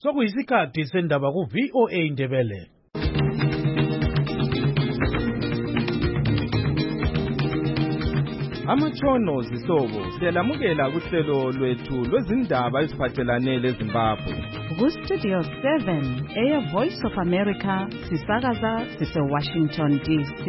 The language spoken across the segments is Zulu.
Sokuyisikhathi sendaba ku VOA Indebele. Amatshono zisobo siyalamukela kuhlelo lwethu lwezindaba eziphathelane leZimbabwe. Ku Studio 7 Air Voice of America sisakaza sise Washington DC.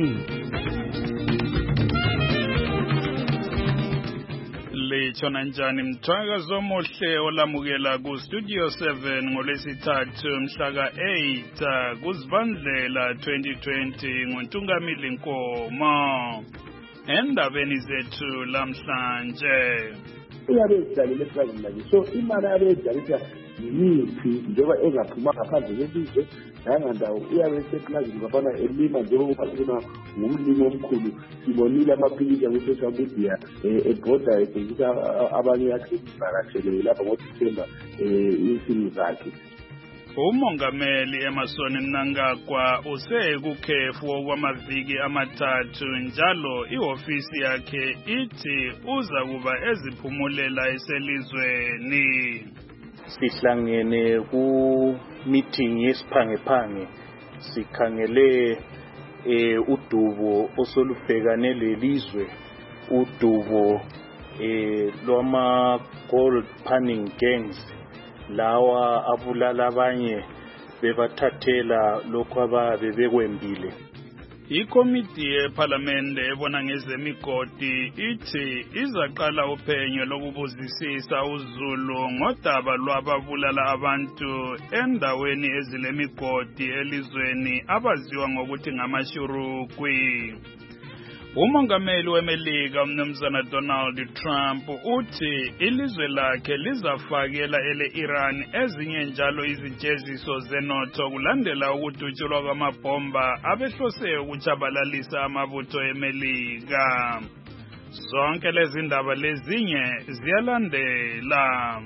Lechona njani mthakazo omuhle olamukela ku Studio 7 ngolwesithathu mhla ka-8 kuZibandlela 2020 nguNtungamili Nkomo. Endabeni zethu lamhlanje uyabe edalile eplazini lakhe, so imali yabe edalisa yiphi njengoba engaphuma ngaphandle kwelizwe nangandawo uyabe eseplazini ngafana elima njengoba ufuna ngumlimi omkhulu. Sibonile amaphilisi ku-social media ebhoda edengisa abanye yakhe ivakashele lapha ngoDisemba insimi zakhe. Umongameli Emmerson Mnangagwa usekukhefu okwamaviki amathathu njalo ihofisi yakhe ithi uza kuba eziphumulela eselizweni. Sihlangene ku meeting yesiphangephange sikhangele udubo osolubhekane lelizwe, udubo lwama gold panning gangs lawa abulala abanye bebathathela lokho ababe bekwembile. Ikomiti yeParliament ebona ngezemigodi ithi izaqala uphenyo lokubuzisisa uZulu ngodaba lwababulala abantu endaweni ezilemigodi elizweni abaziwa ngokuthi ngamashurukwi. Umongameli weMelika uMnumzana Donald Trump uthi ilizwe lakhe lizafakela ele-Iran ezinye njalo izijeziso zenotho kulandela ukudutshulwa kwamabhomba abehlose ukutshabalalisa amabutho eMelika. Zonke lezi ndaba lezinye ziyalandela.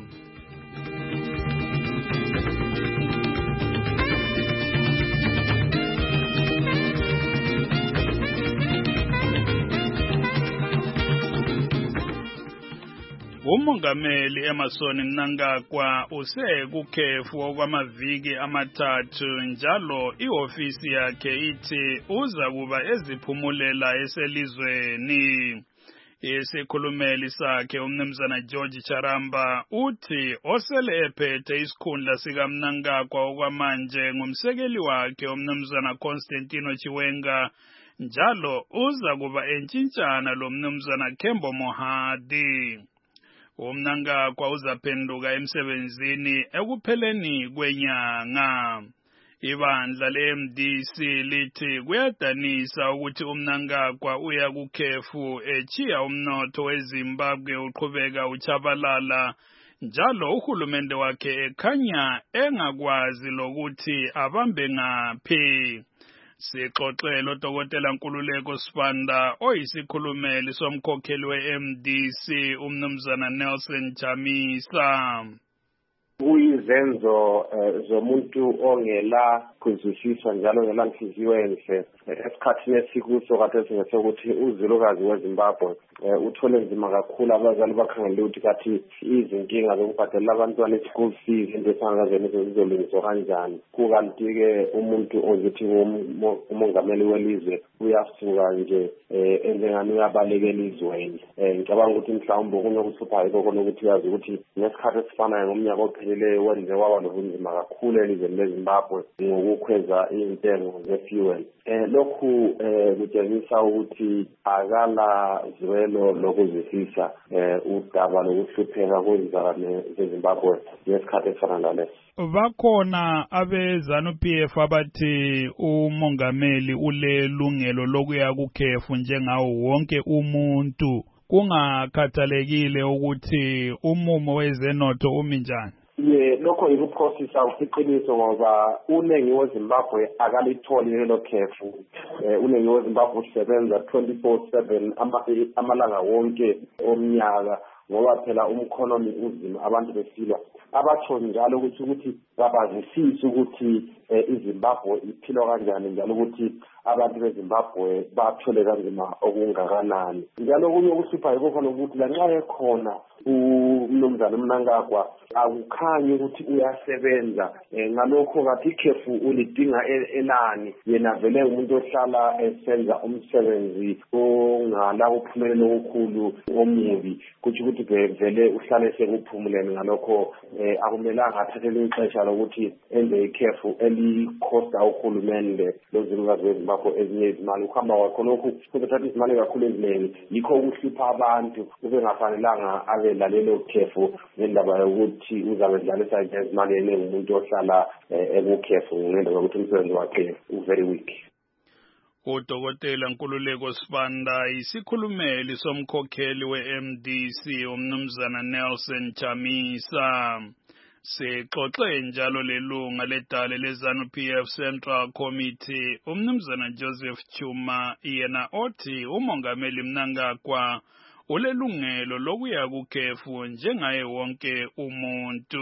Umongameli Emmerson Mnangagwa usekukhefu okwamaviki amathathu njalo ihofisi yakhe ithi uza kuba eziphumulela eselizweni. Isikhulumeli sakhe uMnumzana George Charamba uthi osele ephethe isikhundla sika Mnangagwa okwamanje ngumsekeli wakhe uMnumzana Constantino Chiwenga njalo uza kuba entshintshana lo Mnumzana Kembo Mohadi. uMnangagwa uzaphenduka emsebenzini ekupheleni kwenyanga. Ibandla le-MDC lithi kuyadanisa ukuthi uMnangagwa uya kukhefu echiya umnotho weZimbabwe uqhubeka uchabalala njalo uhulumende wakhe ekhanya engakwazi lokuthi abambe ngaphi. Sixoxele uDokotela Nkululeko Sibanda oyisikhulumeli somkhokheli we-MDC uMnumzana Nelson Chamisa. Kuyizenzo zomuntu ongela kuzwisisa njalo ngelanhliziyo enhle esikhathini esikuso kade singesokuthi uzilukazi weZimbabwe uthole nzima kakhulu. Abazali bakhangele ukuthi kathi izinkinga zokubhadala abantwana school fees into esangazeni zizolungiswa kanjani. Kukanti-ke umuntu ozithi umongameli welizwe uyasuka nje njengani uyabalekela izweni. Ngicabanga ukuthi mhlawumbe kunokuhlupha yikho kokuthi yazi ukuthi ngesikhathi esifanayo ngomnyaka opheleleyo wenze waba nobunzima kakhulu elizweni leZimbabwe ngokukhweza intengo ze-fuel. Lokhu kutshengisa ukuthi akala zwelo lokuzwisisa udaba lokuhlupheka kwezizalwane zeZimbabwe ngesikhathi esifana naleso. Bakhona abe-ZANU-PF abathi umongameli ulelungelo lokuya kukhefu njengawo wonke umuntu kungakhathalekile ukuthi umumo wezenotho umi njani. Lokho yikuprocessa usiqiniso ngoba unengi weZimbabwe akalitholi lelo khefu. Unengi weZimbabwe usebenza 24/7 amalanga wonke omnyaka ngoba phela umkhonomi uzima abantu besilwa. Abatsho njalo ukuthi babazisisa ukuthi iZimbabwe iphila kanjani njalo ukuthi abantu beZimbabwe bathole kanzima okungakanani. Njalo kunye ukuhlupha yikho khona ukuthi lanxa ekhona umnumzana Mnangagwa akukhanyi ukuthi uyasebenza, ngalokho ngathi ikhefu ulidinga elani. Yena vele umuntu ohlala esenza umsebenzi ongala uphumelelo okukhulu omubi, kuthi ukuthi vele uhlale sekuphumuleni. Ngalokho akumelanga athathele ixesha lokuthi enze ikhefu elikhosta uhulumende lozilukazi weZimbabwe ezinye izimali. Ukuhamba kwakho lokhu kuzothatha izimali kakhulu eziningi, yikho ukuhlupha abantu. Ubengafanelanga abelalelo khefu ngendaba yokuthi uzabe edlalisa izimali eningi umuntu ohlala ekukhefu ngendaba yokuthi umsebenzi wakhe very weak. Udokotela Nkululeko Sibanda isikhulumeli somkhokheli we-MDC umnumzana Nelson Chamisa. Sixoxe njalo lelunga ledale leZANU-PF Central Committee umnumzana Joseph Chuma yena othi umongameli Mnangagwa ulelungelo lokuya kukhefu njengaye wonke umuntu.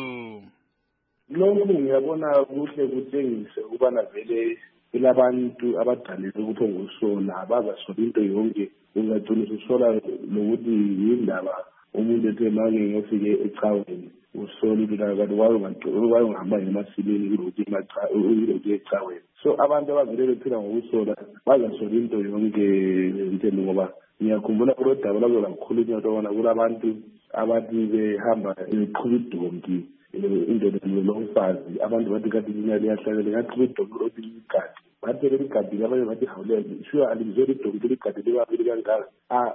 Lokhu ngiyabona kuhle kutshengise ukubana vele ilabantu abadalile ukuthi ngosola abazasola into yonke. Ungagcina usola lokuthi yindaba umuntu ethe manje ngiyofike ecaweni usolile kanti wayongihamba ngemasileni ukuthi ecaweni. So abantu abavele bephila ngokusola bazasola into yonke into ngoba ngiyakhumbula kulo daba lapho lakhulunywa tobona kulabantu abathi behamba beqhuba idonki indoda lomfazi abantu bathi kanti imali yahlakele ngaqhuba idonki lokuligadi bathele ligadi abanye bathi hawule sure alimzeli idonki ligadi libabili kangaka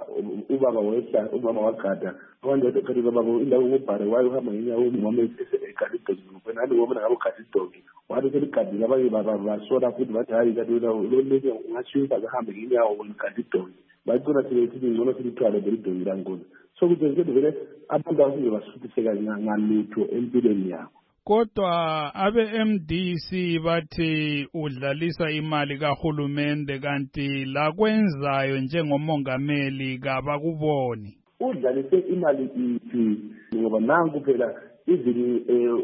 ubaba wehla umama wagada abantu bathi kanti baba indawo ngobhare waye uhamba ngenyawo umama egadi idonki wena ali wona ngabo gadi idonki wathi seligadi abanye basola futhi bathi hayi kanti lo leke ungashiya ahambe ngenyawo ngegadi idonki bacona sibethi ngcono silithwale belidonki lankulu. So kuthi vele abantu abasuke basuthiseka ngalutho empilweni yabo. Kodwa abe-MDC bathi udlalisa imali kahulumende kanti la kwenzayo njengomongameli kabakuboni. Udlalise imali iphi ngoba nanku phela izini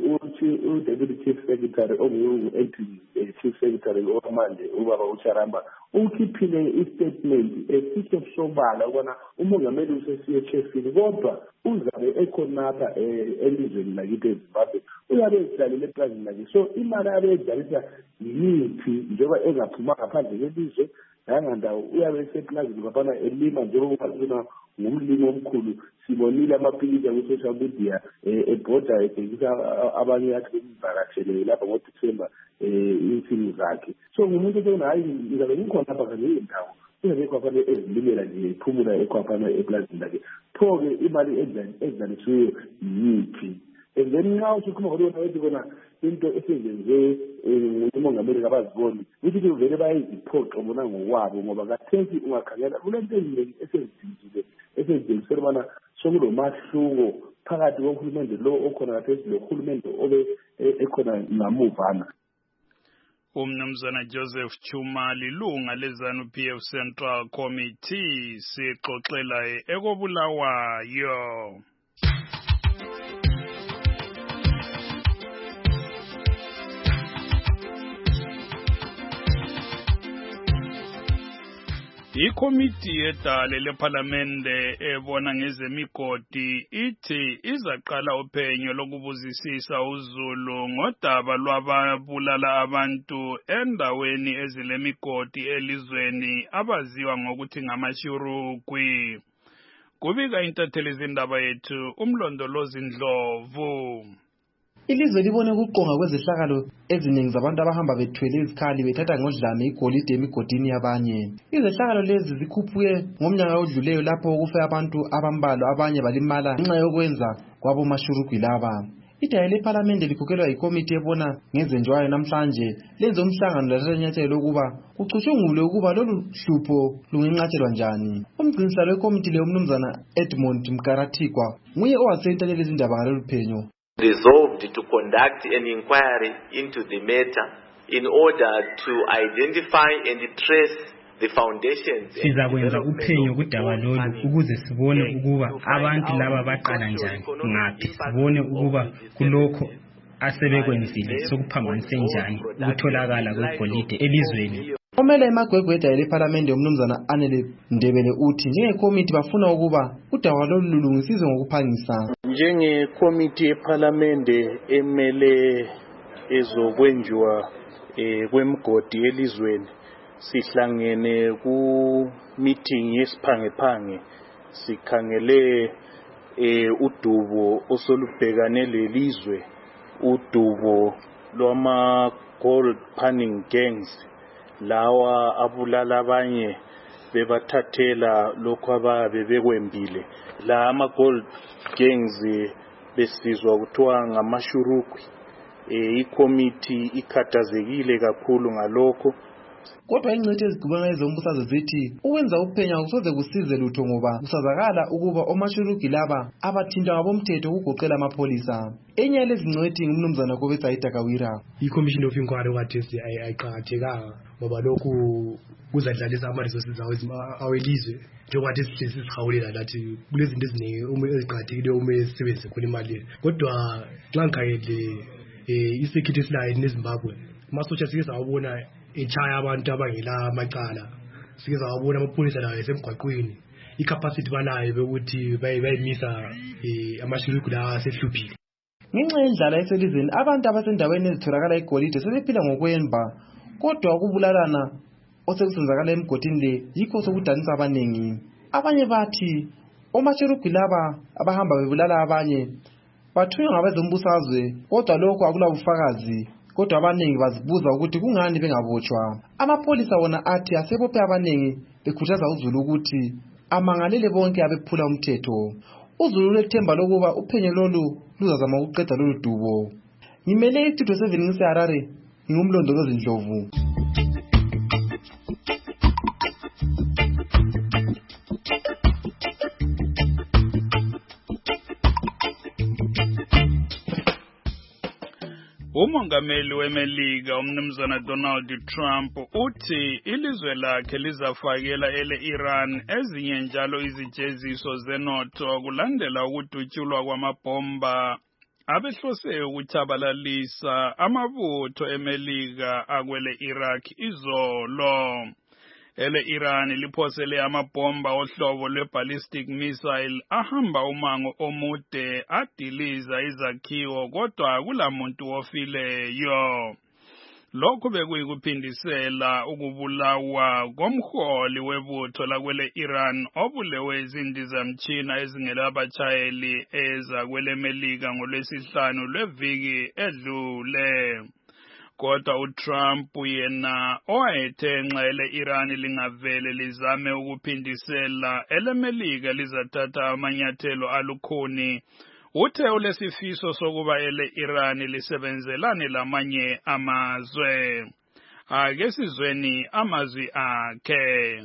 u-Deputy Chief Secretary ongu-acting Chief Secretary omanje ubaba uCharamba ukhiphile i-statement esihle sobala ukubana umongameli usesiye echefini kodwa uzabe ekhonapha elizweni lakithi eZimbabwe uyabe edlalile eplazini lakhe. So imali abe edlalisa yiphi njengoba engaphuma ngaphandle kwelizwe nangandawo uyabe eseplazini ngapana elima njengoba ngumlimi omkhulu. Sibonile amapikitsha ku-social media ebhoda ebhekisa abanye athi bemvakashele lapha ngoDisemba insimi zakhe. So ngumuntu osona hayi ngizabe ngikhona apha kanje indawo uyabe ekhwaphana ezilimela nje ephumula ekhwaphana eplazini lakhe. Pho-ke imali edlalisiweyo yiphi? And then nxa usukhuluma ngolona wethi kona into esenzenze umongameli kabaziboni ukuthi vele bayiziphoqo bona ngokwabo ngoba kathesi ungakhangela kulento eziningi esenzile ubana sokulomahluko phakathi kohulumende lo okhona kathesi lohulumende obe ekhona ngamuvana. Umnumzana Joseph Chuma lilunga leZANU-PF Central Committee sixoxela ekobulawayo. Ikomiti yedale lePhalamende ebona ngezemigodi ithi izaqala uphenyo lokubuzisisa uZulu ngodaba lwababulala abantu endaweni ezilemigodi elizweni abaziwa ngokuthi ngamashurukwi. Kubika intatheli zindaba yethu umlondolozi Ndlovu. Ilizwe libone ukuqonga kwezehlakalo eziningi zabantu abahamba bethwele izikhali bethatha ngodlame igolide emigodini yabanye. Izehlakalo lezi zikhuphuke ngomnyaka odluleyo lapho kufe abantu abambalwa abanye balimala ngenxa yokwenza kwabo mashurugwi laba. Idale lePhalamende likhokelwa yikomiti ebona ngezenjwayo namhlanje lenze umhlangano lathatha lokuba kucutshungulwe ukuba lolu hlupho lungenqatshelwa njani. Umgcinisihlalo wekomiti le umnumzana Edmond Mkaratikwa nguye owasenta lezi zindaba ngalolu phenyo. Resolved to conduct an inquiry into the matter in order to identify and trace the foundations. Sizakwenza uphenyo kudaba lolu ukuze sibone ukuba abantu laba baqala njani ngaphi, sibone ukuba kulokho asebekwenzile sokuphambanise njani ukutholakala kwegolide elizweni. Omele emagwegweda ePhalamende umnumzana Anele Ndebele uthi njengekomiti bafuna ukuba udaba lolu lulungisizwe ngokuphangisa. Njengekomiti ePhalamende emele ezokwenziwa kwemigodi elizweni sihlangene ku meeting yesiphangephange sikhangele udubo osolubhekane lelizwe, udubo lwama gold panning gangs lawa abulala abanye bebathathela lokho ababe bekwembile. La ama gold gangs besizwa kuthiwa ngamashurukwi. Ikomiti ikhathazekile kakhulu ngalokho. Kodwa ingcitshi ezigubana ezombusazwe zithi ukwenza uphenya kusoze kusize lutho ngoba kusazakala ukuba omashuruki laba abathinta ngabomthetho ukugoqela amapolisa. Enye yalezingcwethi ngumnumzana Kobetsa Itakawira. I-Commission of Inquiry wathi ayiqakathekanga ngoba lokhu kuzadlalisa ama-resources awelizwe njengoba sihlezi sihawulela lathi kulezinto eziningi eziqakathekile uma sisebenzise khona imali. Kodwa xa ngikhangele i-security esilayo neZimbabwe, amasotsha sike sawabona echaya abantu abangela amacala, sike sawabona amapholisa layo esemgwaqweni, i-capacity banayo bekuthi bayimisa amashuruku la asehluphile. Ngenxa yendlala eselizweni abantu abasendaweni ezitholakala igolide sebephila ngokwemba, kodwa ukubulalana osekusenzakala emgodini le yikho sokudanisa abaningi. Abanye bathi omashuruku laba abahamba bebulala abanye bathunywa ngabezombusazwe, kodwa lokho akula bufakazi. Kodwa abaningi bazibuza ukuthi kungani bengabotshwa. Amapolisa wona athi asebophe abaningi bekhuthaza uZulu ukuthi amangalele bonke abephula umthetho. uZulu ulethemba lokuba uphenyo lolu luzazama ukuqeda lolu dubo. Ngimele istudio 7 ngiseHarare, ngingumlondolozi Ndlovu. Umongameli weMelika umnumzana Donald Trump uthi ilizwe lakhe lizafakela ele-Iran ezinye njalo izijeziso zenotho kulandela ukudutshulwa kwamabhomba abehlose ukutshabalalisa amabutho eMelika akwele Iraq izolo. Ele-Iran liphosele amabhomba ohlobo lwe-ballistic missile ahamba umango omude adiliza izakhiwo kodwa akulamuntu ofileyo. Lokhu bekuyikuphindisela ukubulawa komholi webutho lakwele-Iran obulewe izindizamtshina ezingelabatshayeli eza kwele Melika ngolwesihlanu lweviki edlule. Kodwa uTrump yena owayethe nxa ele-Iran lingavele lizame ukuphindisela eleMelika lizathatha amanyathelo alukhuni, uthe ulesifiso sokuba ele-Iran lisebenzelane lamanye amazwe. Ake sizweni amazwi akhe.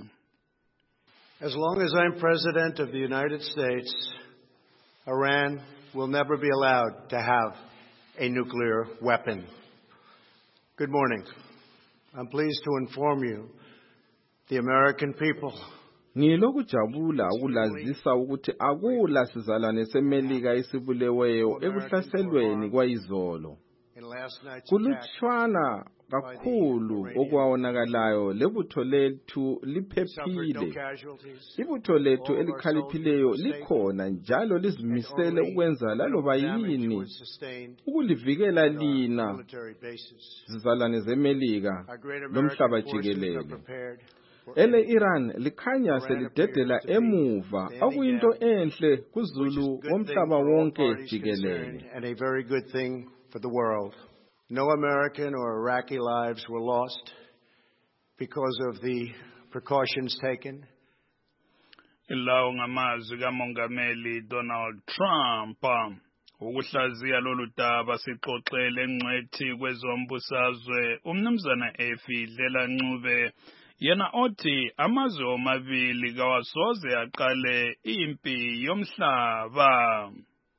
As long as I'm President of the United States, Iran will never be allowed to have a nuclear weapon. Good morning. I'm pleased to inform you, the American people. Ngilokujabula ukulazisa ukuthi akula sizalwane seMelika isibuleweyo ekuhlaselweni kwayizolo. Kulutshwana kakhulu okwawonakalayo lebutho lethu liphephile. Ibutho lethu elikhaliphileyo likhona njalo lizimisele ukwenza laloba yini ukulivikela lina zizalwane zeMelika lomhlaba jikelele. Ele-Iran likhanya selidedela emuva okuyinto enhle kuZulu womhlaba wonke jikelele. And a very good thing for the world. No American or Iraqi lives were lost because of the precautions taken. Ilawo ngamazwi kaMongameli Donald Trump. Ukuhlaziya lolu daba sixoxele ngcwethi kwezombusazwe umnumzana Efidlela Ncube yena othi amazwe omabili kawasoze aqale impi yomhlaba.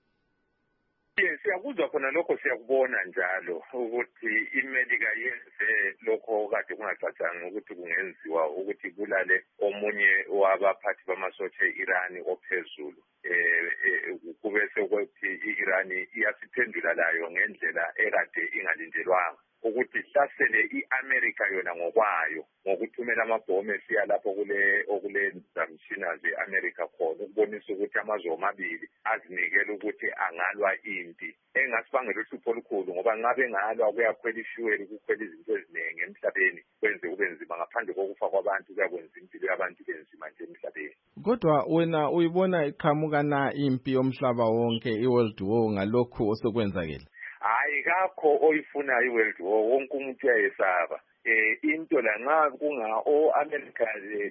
Siyakuzwa khona lokho, siyakubona njalo ukuthi iMelika yenze lokho kade kungacacanga ukuthi kungenziwa ukuthi kulale omunye wabaphathi bamasotsha e-Iran ophezulu. Kube sekuthi i-Iran iyasiphendula layo ngendlela ekade ingalindelwanga ukuthi ihlasele i-America yona ngokwayo ngokuthumela amabhomu esiya lapho okule zamshina ze-America khona ukubonisa ukuthi amazwe omabili azinikele ukuthi angalwa impi engasibangela uhlupho olukhulu ngoba nxa bengalwa kuyakhwela ishuweli kukhwela izinto eziningi emhlabeni kwenze kube nzima ngaphandle kokufa kwabantu kuyakwenza impilo yabantu benzima nje emhlabeni. Kodwa wena uyibona iqhamuka na impi yomhlaba wonke i-World War ngalokhu osekwenzakele? Hayi kakho oyifunayo i-World War, wonke umuntu uyayesaba. Into la nxa kunga o-America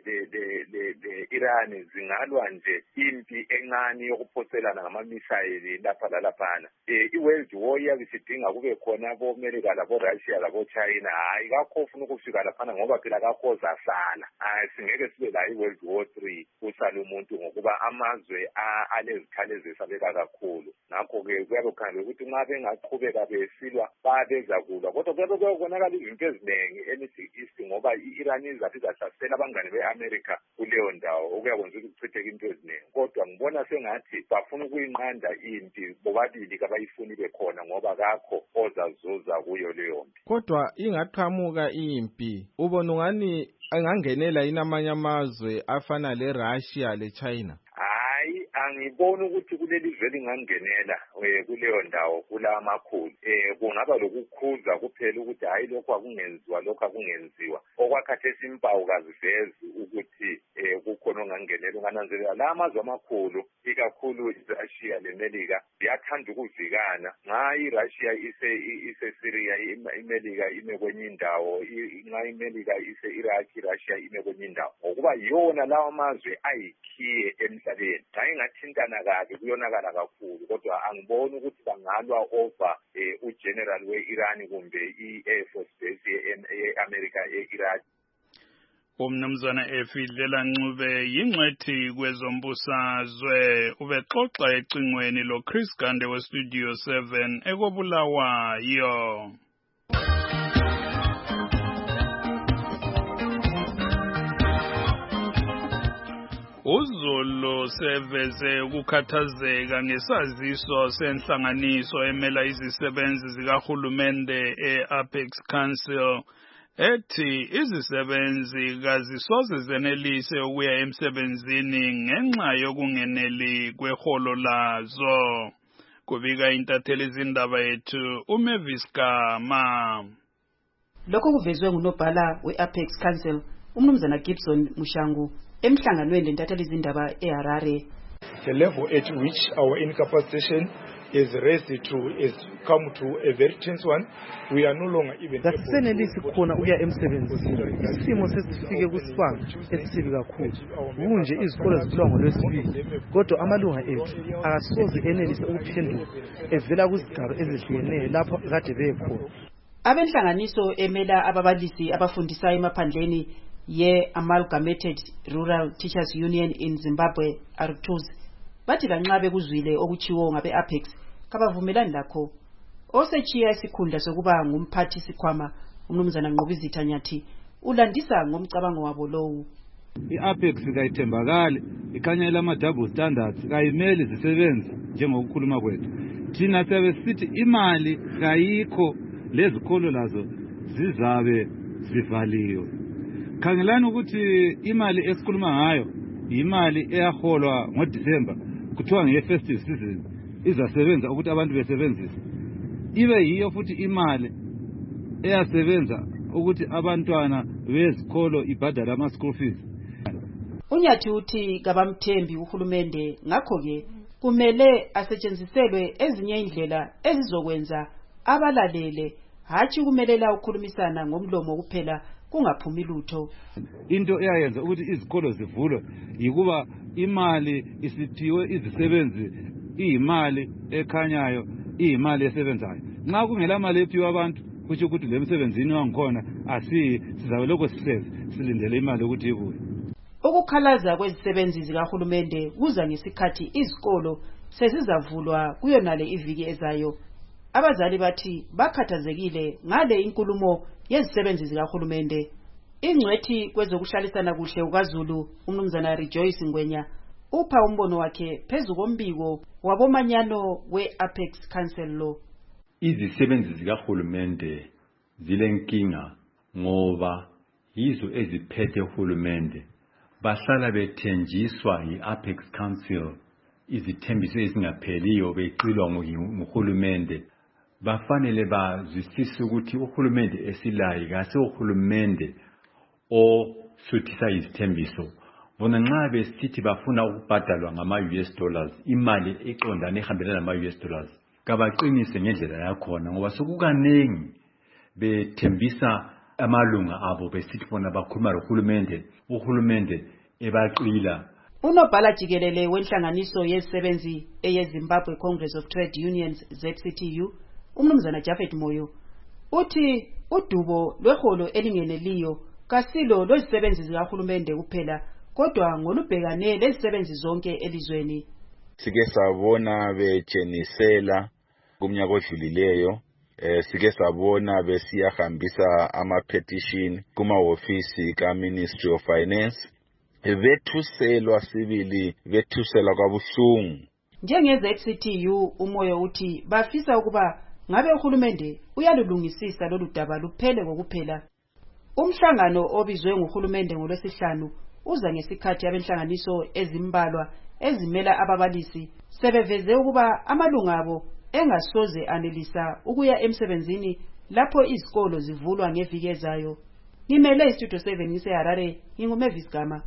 le-Iran zingalwa nje impi encane yokuphoselana ngama-misayili lapha lalaphana. I-World War iyabe isidinga kube khona abo-America labo-Russia labo-China. Hayi kakho ofuna ukufika laphana ngoba phela kakho ozasala. Singeke sibe la i-World War 3 usale umuntu ngokuba amazwe alezikhali ezesabeka kakhulu. Ngakho-ke kuyabe kukhangelwe ukuthi nxa bengaqhubeka besilwa bayabeza kulwa. Kodwa kuyabe kuyabonakala izinto eziningi east ngoba i-Iran izathi izahlasela abangane be-America kuleyo ndawo okuyakwenza ukuthi kuchitheke into eziningi. Kodwa ngibona sengathi bafuna ukuyinqanda impi bobabili kabayifuni bekhona ngoba kakho ozazuza kuyo leyo mpi. Kodwa ingaqhamuka impi ubona ungani angangenela inamanye amazwe afana le-Russia le-China? Hayi angiboni ukuthi kuleli zwe lingangenela kuleyo ndawo kula makhulu. Kungaba lokukhuza kuphela ukuthi hayi lokho akungenziwa lokho akungenziwa. Okwakhathesi impawu kazivezi ukuthi kukhona ongangenela. Ungananzelela la amazwe amakhulu ikakhulu iRussia leMelika ziyathanda ukuvikana. Nxa iRussia ise-Syria iMelika ime kwenye indawo, nxa iMelika ise-Iraq iRussia ime kwenye indawo. Ngokuba yona lawo amazwe ayikhiye emhlabeni. Xa ingathintana kabi kuyonakala kakhulu kodwa angiboni ukuthi bangalwa over ugeneral we-Iran kumbe i-Air Force Base ye-America e-Iraq. Umnumzana Efidlela Ncube yingcwethi kwezombusazwe ubexoxa ecingweni lo Chris Gande we Studio 7 ekobulawayo. uZulu seveze ukukhathazeka ngesaziso senhlanganiso emela izisebenzi zikahulumende e-Apex Council ethi izisebenzi kazisoze zenelise ukuya emsebenzini ngenxa yokungeneli kweholo lazo. Kubika intatheli izindaba yethu uMavis Kama. Lokho kuvezwe ngunobhala we-Apex Council umnumzana Gibson Mushangu emhlanganweni lentatheli izindaba eHarare. The level at which our incapacitation is raised to is come to a very tense one. We are no longer even senelisi khona ukuya emsebenzini. Isimo sesifike kusibanga esisibi kakhulu. Kunje izikolo zivulwa ngolwesibili kodwa amalunga ethu akasoze enelise ukuphendula evela kuzigaba ezihlukeneyo lapho kade bekhona. Abenhlanganiso emela ababalisi abafundisa emaphandleni ye-Amalgamated Rural Teachers Union in Zimbabwe ARTUZ bathi lanxabe kuzwile okuchiwo ngabe-Apex kabavumelani lakho. Osechiya isikhundla sokuba ngumphathi sikhwama umnumzana Nqobizitha Nyathi ulandisa ngomcabango wabo lowu. I-Apex kayithembakali ikhanyela ama-double standards kayimeli zisebenza njengokukhuluma kwethu. Thina siyabe sithi imali kayikho lezikolo lazo zizabe zivaliwe. Khangelani ukuthi imali esikhuluma ngayo imali eyaholwa ngoDisemba kuthiwa nge-festive season izasebenza ukuthi abantu besebenzise. Ibe yiyo futhi imali eyasebenza ukuthi abantwana bezikolo ibhadala ama-school fees. Unyathi uthi kabamthembi uhulumende ngakho-ke kumele asetshenziselwe ezinye indlela ezizokwenza abalalele hatshi kumelela ukukhulumisana ngomlomo kuphela kungaphumi lutho. Into eyayenza ukuthi izikolo zivulwe yikuba imali isithiwe izisebenzi iyimali ekhanyayo iyimali esebenzayo. Nxa kungela mali ephiwa abantu kusho ukuthi le msebenzini wangikhona sizabe lokho silindele imali ukuthi ibuye. Ukukhalaza kwezisebenzi zikahulumende kuza ngesikhathi izikolo sezizavulwa kuyonale iviki ezayo. Abazali bathi bakhathazekile ngale inkulumo yezisebenzi zikahulumende. Ingcwethi kwezokuhlalisana kuhle uKwaZulu umnumzana Rejoice Ngwenya upha umbono wakhe phezu kombiko wabomanyano we-Apex Council lo. Izisebenzi zikahulumende zilenkinga ngoba yizo eziphethe uhulumende bahlala bethenjiswa yi-Apex Council izithembiso ezingapheliyo becilwa nguhulumende. Bafanele bazwisise ukuthi uhulumende esilayo kase uhulumende osuthisa izithembiso. Bona nxa besithi bafuna ukubhadalwa ngama-US dollars, imali eqondane ehambelana nama-US dollars, kabaqinise ngendlela yakhona ngoba sokukanengi bethembisa amalunga abo besithi bona bakhulumalohulumende, uhulumende ebaqila. Unobhala jikelele wenhlanganiso yezisebenzi eyeZimbabwe Congress of Trade Unions ZCTU, umnumzana Japhet Moyo, uthi udubo lweholo elingeneliyo kasilo lwezisebenzi zikahulumende kuphela kodwa ngolubhekane lezisebenzi zonke elizweni. Sike sabona bejenisela kumnyaka odlulileyo, sike sabona besiyahambisa ama-petition kuma-ofisi ka-Ministry of Finance, bethuselwa sibili, bethusela kwabuhlungu. Njenge-ZCTU uMoyo uthi bafisa ukuba ngabe uhulumende uyalulungisisa lolu daba luphele kokuphela. Umhlangano obizwe nguhulumende ngolwesihlanu uza ngesikhathi abenhlanganiso ezimbalwa ezimela ababalisi sebeveze ukuba amalunga abo engasoze anelisa ukuya emsebenzini lapho izikolo zivulwa ngeviki ezayo. Ngimele iStudio 7 ngiseHarare, nginguMavis Gama.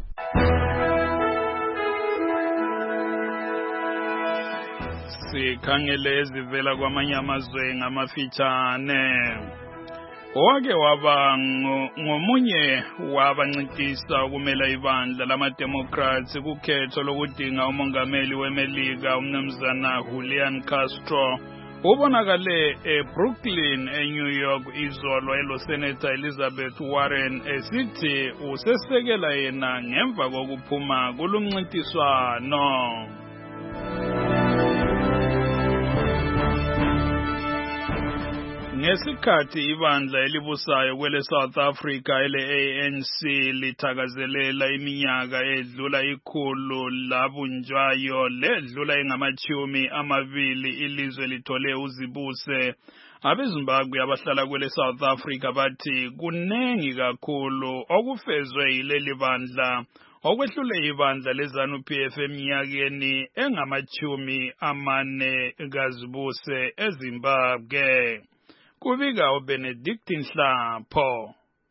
Sikhangele ezivela kwamanye amazwe ngamafitshane. Owake waba ngomunye wabancintisa ukumela ibandla lama-Democrats kukhetho lokudinga umongameli weMelika umnumzana Julian Castro ubonakale eBrooklyn eNew York izolo eloSenator Elizabeth Warren esithi usesekela yena ngemva kokuphuma kulumncintiswano. Ngesikhathi ibandla elibusayo kwele South Africa ele-ANC lithakazelela iminyaka edlula 100 labunjwayo ledlula engama-20 ilizwe lithole uzibuse, abeZimbabwe abahlala kwele South Africa bathi kunengi kakhulu okufezwe yileli bandla okwehlule ibandla leZANU-PF eminyakeni engama-40 kazibuse eZimbabwe. Kubika uBenedict Nhlapho.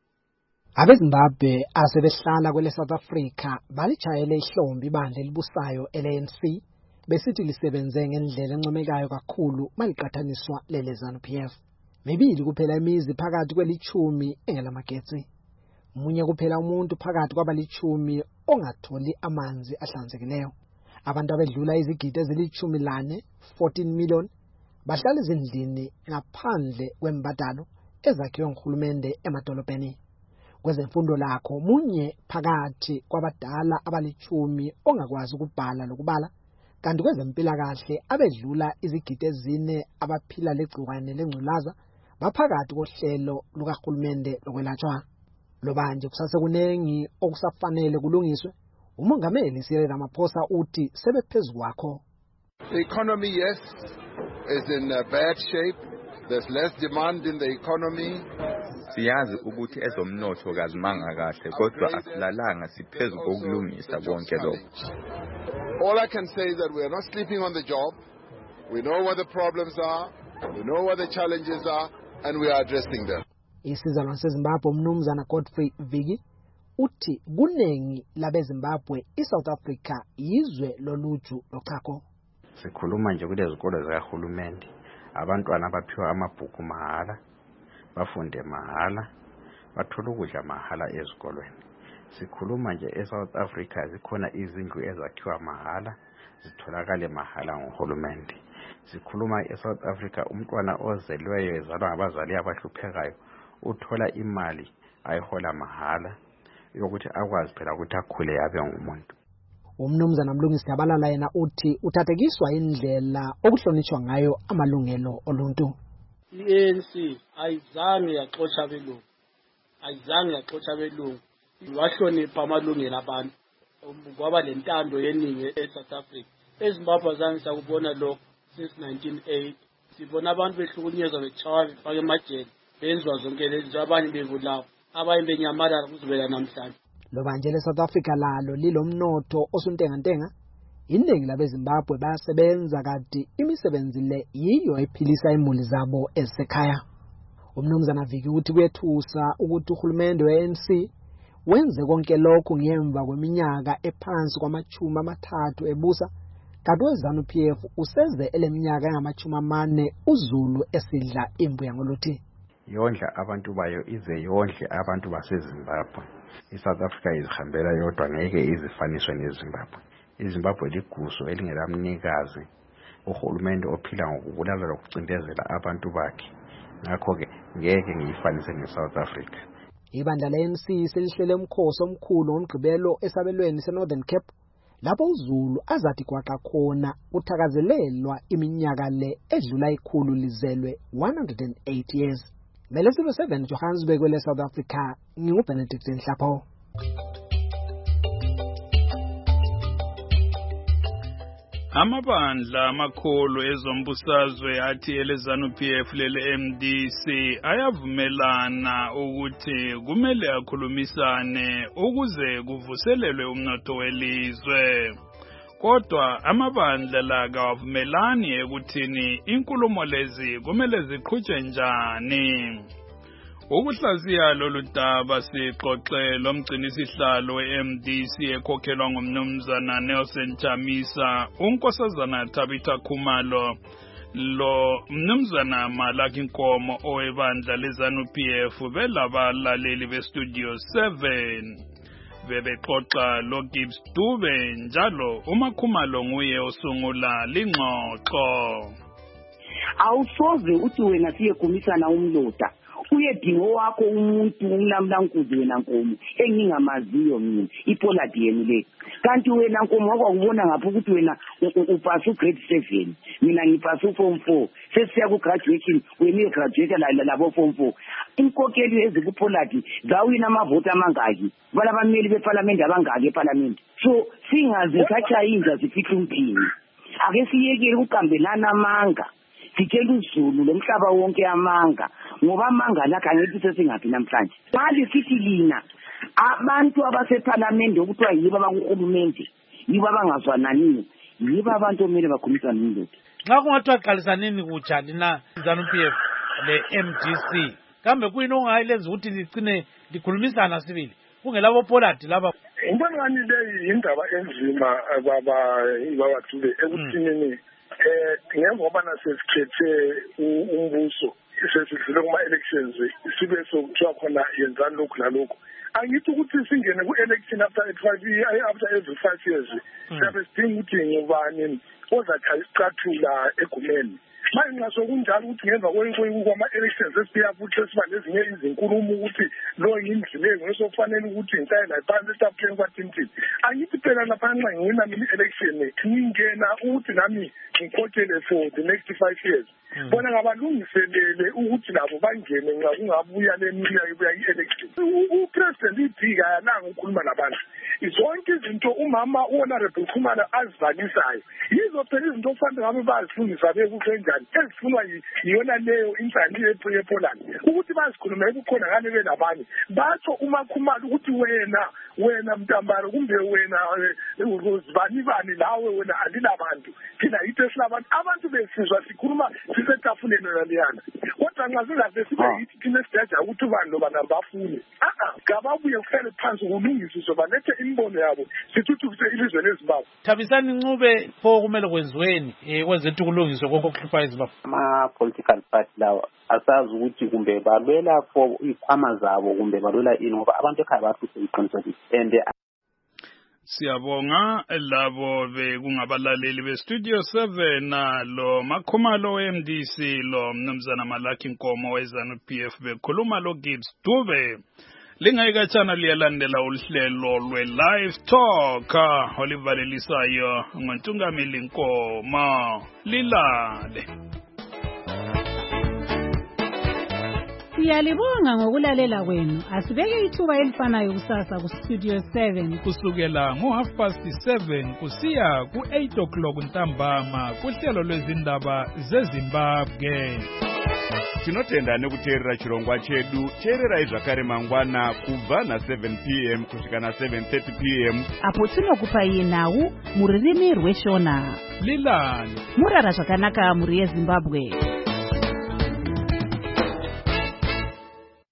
AbeZimbabwe asebehlala kwele South Africa balijayele ihlombe ibandla elibusayo ele-ANC besithi lisebenze ngendlela encomekayo kakhulu maliqathaniswa lele-ZANU-PF. Mibili kuphela imizi phakathi kweli-10 engelamagetsi. Munye kuphela umuntu phakathi kwabali-10 ongatholi amanzi ahlanzekileyo. Abantu abedlula izigidi ezili-14 million bahlala ezindlini ngaphandle kwembadalo ezakhiwe nguhulumende emadolobheni. Kwezemfundo lakho munye phakathi kwabadala abali-10 ongakwazi ukubhala lokubala, kanti kwezempilakahle abedlula izigidi 4 abaphila legciwane lengculaza baphakathi kohlelo lukahulumende lokwelatshwa. Lobanje kusase kunengi okusafanele kulungiswe. Umongameli Cyril Ramaphosa uthi sebephezulu kwakho. The economy, yes, is in bad shape. There's less demand in the economy. Siyazi ukuthi ezomnotho kazimanga kahle kodwa asilalanga siphezu kokulungisa konke lokho. All I can say is that we are not sleeping on the job. We know what the problems are, we know what the challenges are, and we are addressing them. Isizalwane seZimbabwe umnumzana Godfrey Vigi uthi kunengi labeZimbabwe iSouth Africa yizwe loluju lochako. Sikhuluma nje kulezikolo zikahulumende, abantwana baphiwa amabhuku mahala, bafunde mahala, bathola ukudla mahala ezikolweni. Sikhuluma nje eSouth Africa zikhona izindlu ezakhiwa mahala, zitholakale mahala nguhulumende. Sikhuluma eSouth Africa umntwana ozelweyo ezalwa ngabazali abahluphekayo uthola imali ayihola mahala yokuthi akwazi phela ukuthi akhule abe ngumuntu. Umnumzana Mlungisi Dabalala yena uthi uthathekiswa indlela okuhlonishwa ngayo amalungelo oluntu. I-ANC ayizange yaxotsha abelungu, ayizange yaxotsha abelungu, wahlonipha amalungelo abantu. kwaba lentando yeningi eSouth Africa. eZimbabwe azange sakubona lokho since 1980. Sibona abantu behlukunyezwa bechawa befake emajele benziwa zonke lezi zinto, abanye bebulawa, abanye benyamalala kuzobela namhlanje. Lo manje leSouth Africa lalo lilomnotho osuntengantenga. Iningi labeZimbabwe bayasebenza kanti imisebenzi le yiyo ephilisa imuli zabo esekhaya. Umnumzana Viki uthi kuyethusa ukuthi uhulumende we-ANC wenze konke lokho ngemva kweminyaka ephansi kwama-30 ebusa, kanti we-ZANU-PF useze eleminyaka engama-40 uZulu esidla imbuya ngoluthi. Yondla abantu bayo ize yondle abantu baseZimbabwe. iSouth Africa izihambela yodwa ngeke izifaniswe neZimbabwe. iZimbabwe liguso elingelamnikazi, uhulumende ophila ngokubulala lokucindezela abantu bakhe. Ngakho-ke ngeke ngiyifanise neSouth Africa. Ibandla le-ANC selihlele umkhosi omkhulu ngomgqibelo esabelweni seNorthern Cape, lapho uZulu azathi kwaqa khona uthakazelelwa iminyaka le edlula ikhulu lizelwe 108 years. Melesibe 7 Johannesburg kwele South Africa, nginguBenedict Nhlapho. Amabandla amakhulu ezombusazwe athi eleZANU-PF lele MDC ayavumelana ukuthi kumele akhulumisane ukuze kuvuselelwe umnotho welizwe. Kodwa amabandla la kawavumelani ekuthini inkulumo lezi kumele ziqhutshwe njani. Ukuhlaziya lolu daba sixoxe lomgcinisihlalo we-MDC ekhokhelwa ngumnumzana Nelson Chamisa, unkosazana Tabitha Khumalo, lo mnumzana Malaki Nkomo owebandla leZANU-PF belabalaleli bestudio 7. Bebexoxa lo Gibbs Dube njalo uMakhumalo nguye osungula lingxoxo. Awusoze uthi wena siyegumisana umloda. Uyedingo wakho umuntu umlamlankuzi wena Nkomo engingamaziyo mina iPoladi yenu le. Kanti wena Nkomo wakubona ngapha ukuthi wena upasa ugrade 7, mina ngipasa uform 4. Sesiya ku graduation wena ugraduate labo form 4. Inkokeli ezikuPoladi zawina amavoti amangaki? Balabameli beParliament abangaki eParliament? So singazithatha inja zifihle umphini. Ake siyekele ukukambelana amanga. Sitshela uZulu lomhlaba wonke amanga, ngoba amanga la kangethi sesingaphi namhlanje. Mali sithi lina abantu abaseParliament okuthiwa yibo abakuhulumende, yibo abangazwanani, yibo abantu omele bakhulumisane nomnotho. Xa kungathiwa qalisaneni kutsha lina ZANU-PF le MDC, kambe kuyini ongayilenza ukuthi ligcine likhulumisana sibili kungelabo Poladi laba? Ngibona ngani le indaba enzima babathule ekuthinini njengoba nasesikhethe umbuso sesidlule kuma-elections sibe sokuthiwa khona yenzani lokhu nalokhu. Angithi ukuthi singene ku-election after every 5 years siyabe sidinga ukuthi ngubani ozathi isicathula egumeni. Manje nxa sokunjalo ukuthi ngemva kwama-elections esibuya futhi esiba nezinye izinkulumo ukuthi lo yindluleko nesokufanele ukuthi intayela phansi esitapheni kwathintini. Angithi phela lapha nxa ngiwina mina i-election ngingena ukuthi nami ngikhokhele for the next 5 years. Bona ngabalungiselele ukuthi labo bangene nxa kungabuya le minyaka ebuya i-election. Upresident iphika yalanga ukukhuluma nabantu. Zonke izinto umama Honorable Khumalo azivalisayo yizo phela izinto okufanele ngabe bazifundisa bekusenjani ezifunwa yiyona leyo insani yePolandi ukuthi bazikhulume ukukhona ngane benabanye batsho uMakhumalo ukuthi wena Mtambaro kumbe wena uzibani lawe wena alilabantu thina yitho silabantu abantu besizwa sikhuluma sisetafuleni naliyana kodwa nxa singaze sibe yithi thina sijaja ukuthi ubani lobana bafune ngababuye kuhlale phansi kulungisiswe balethe imbono yabo sithuthukise ilizwe leZimbabwe. Thabisani Ncube pho kumele kwenziweni kwenzethu ukulungiswa konke okuhlupha iZimbabwe. Ama-political party lawo asazi ukuthi kumbe balwela for ikhwama zabo kumbe balwela ini ngoba abantu ekhaya bahluthe iqinisekile and siyabonga labo bekungabalaleli bestudio 7 lo Makhumalo we-MDC lo mnumzana Malaki Nkomo we-ZANU-PF bekhuluma lo Gibbs Dube. Lingayikatshana liyalandela uhlelo lwe-Live Talk olivalelisayo ngoNtungameli Nkomo. Lilale. Siyalibonga ngokulalela kwenu. Asibeke ithuba elifanayo kusasa ku Studio 7 kusukela ngo7:30 kusiya ku8 o'clock ntambama kuhlelo lwezindaba zeZimbabwe. Tinotenda nekuteerera chirongwa chedu. Teererai zvakare mangwana kubva na7 p.m. kusvika na7:30 p.m. apo tinokupai nhau mururimi rweshona. Lilani murara zvakanaka muri yeZimbabwe.